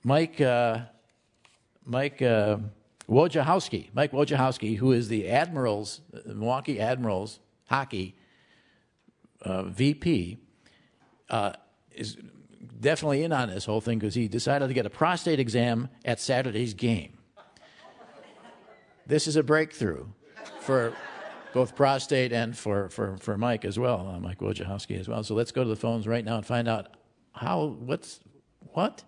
Mike Wojciechowski, who is the Milwaukee Admirals hockey VP, is definitely in on this whole thing because he decided to get a prostate exam at Saturday's game. This is a breakthrough for both prostate and for Mike as well, Mike Wojciechowski as well. So let's go to the phones right now and find out what?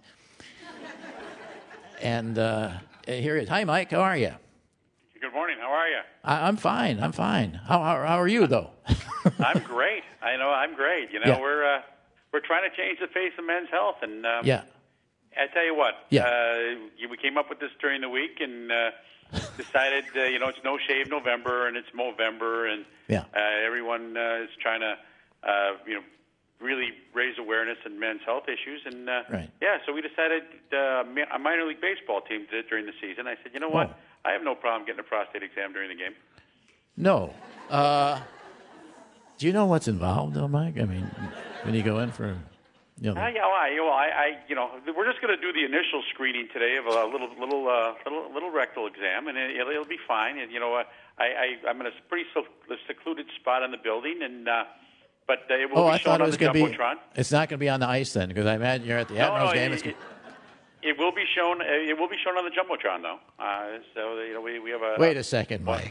And here it is. Hi, Mike. How are you? Good morning. How are you? I'm fine. How are you, though? I'm great. I'm great. Yeah. We're trying to change the face of men's health, and yeah. I tell you what. Yeah. We came up with this during the week and decided, it's No Shave November and it's Movember, and yeah. Everyone is trying to, really raise awareness in men's health issues, and right. Yeah. So we decided a minor league baseball team did it during the season. I said, you know what? Oh. I have no problem getting a prostate exam during the game. No. Do you know what's involved, though, Mike? I mean, when you go in for, we're just going to do the initial screening today of a little rectal exam, and it'll be fine. And I'm in a pretty secluded spot in the building, and but it will be shown on the Jumbotron. It's not going to be on the ice then, because I imagine you're at the Admirals game. It will be shown. It will be shown on the Jumbotron, though. We have a. Wait a second, Mike.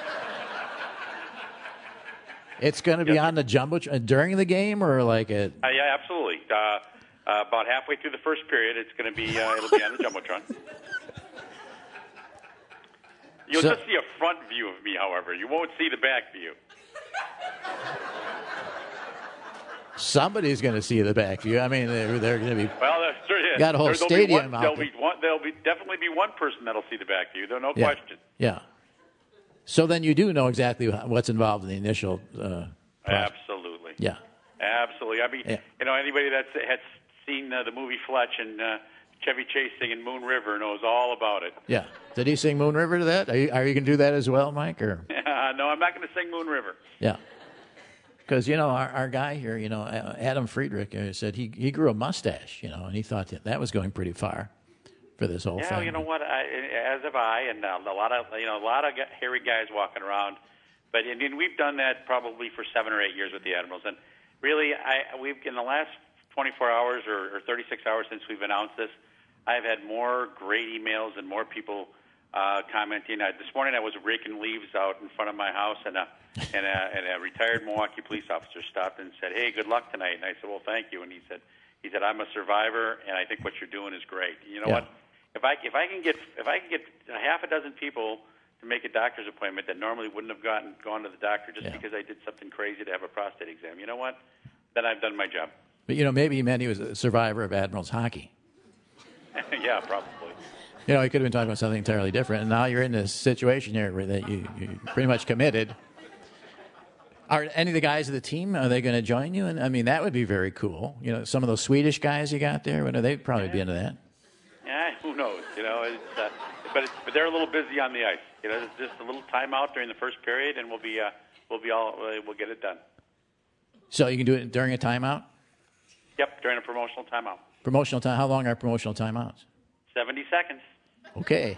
It's going to be on the Jumbotron during the game, or like it? Yeah, absolutely. About halfway through the first period, it's going to be. It'll be on the Jumbotron. You'll just see a front view of me, however. You won't see the back view. Somebody's going to see the back view. I mean, they're going to be. Well, got a whole stadium out there. There'll definitely be one person that'll see the back view. No question. Yeah. So then you do know exactly what's involved in the initial. Absolutely. Yeah. Absolutely. I mean, anybody that's had seen the movie Fletch and Chevy Chase singing Moon River knows all about it. Yeah. Did he sing Moon River to that? Are you going to do that as well, Mike? Or? No, I'm not going to sing Moon River. Yeah. Because, our guy here, Adam Friedrich said he grew a mustache, and he thought that was going pretty far for this whole thing. Yeah, you know what? As have I, and a lot of hairy guys walking around. But we've done that probably for 7 or 8 years with the Admirals. And really, we've in the last 24 hours or 36 hours since we've announced this, I've had more great emails and more people commenting. This morning I was raking leaves out in front of my house, and a retired Milwaukee police officer stopped and said, "Hey, good luck tonight." And I said, "Well, thank you." And he said, "I'm a survivor, and I think what you're doing is great." You know what? If I can get a half a dozen people to make a doctor's appointment that normally wouldn't have gone to the doctor just because I did something crazy to have a prostate exam, you know what? Then I've done my job. But maybe he meant he was a survivor of Admirals hockey. Yeah, probably. He could have been talking about something entirely different. And now you're in this situation here where that you're pretty much committed. Are any of the guys of the team, are they going to join you? And I mean, that would be very cool. Some of those Swedish guys you got there, they'd probably be into that. Yeah, who knows? But they're a little busy on the ice. Just a little timeout during the first period, and we'll get it done. So you can do it during a timeout? Yep, during a promotional timeout. Promotional time? How long are promotional timeouts? 70 seconds. Okay.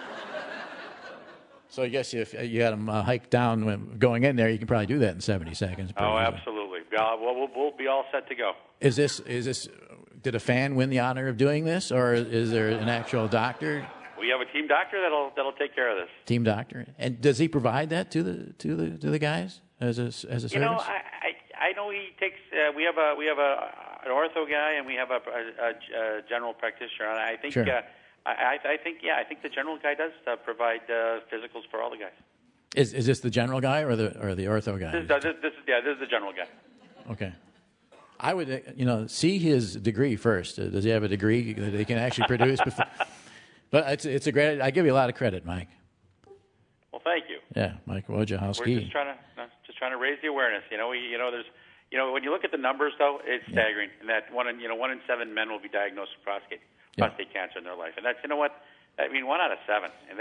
So I guess if you had them hike down when going in there, you can probably do that in 70 seconds. Oh, absolutely. We'll be all set to go. Is this? Did a fan win the honor of doing this, or is there an actual doctor? We have a team doctor that'll take care of this. Team doctor, and does he provide that to the guys as a service? I know he takes. We have an ortho guy, and we have a general practitioner. And I think. Sure. I think the general guy does provide physicals for all the guys. Is this the general guy or the ortho guy? This is the general guy. Okay. I would see his degree first. Does he have a degree that he can actually produce before? But it's a great. I give you a lot of credit, Mike. Well, thank you. Yeah, Mike Wojciechowski. We're just trying to raise the awareness. There's when you look at the numbers though, it's staggering. And that 1 in 7 men will be diagnosed with prostate cancer in their life, and that's 1 out of 7, and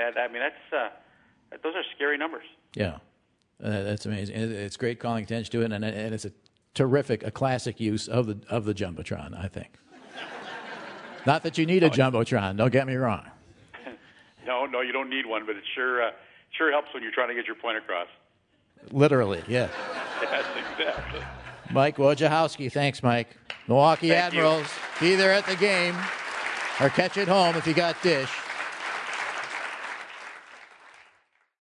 those are scary numbers. Yeah, that's amazing. It's great calling attention to it, and it's a classic use of the Jumbotron, I think. Not that you need a Jumbotron. Don't get me wrong. No, you don't need one, but it sure helps when you're trying to get your point across. Literally, yeah. Yes, exactly. Mike Wojciechowski. Thanks, Mike. Milwaukee Thank Admirals. Be there at the game or catch it home if you got Dish.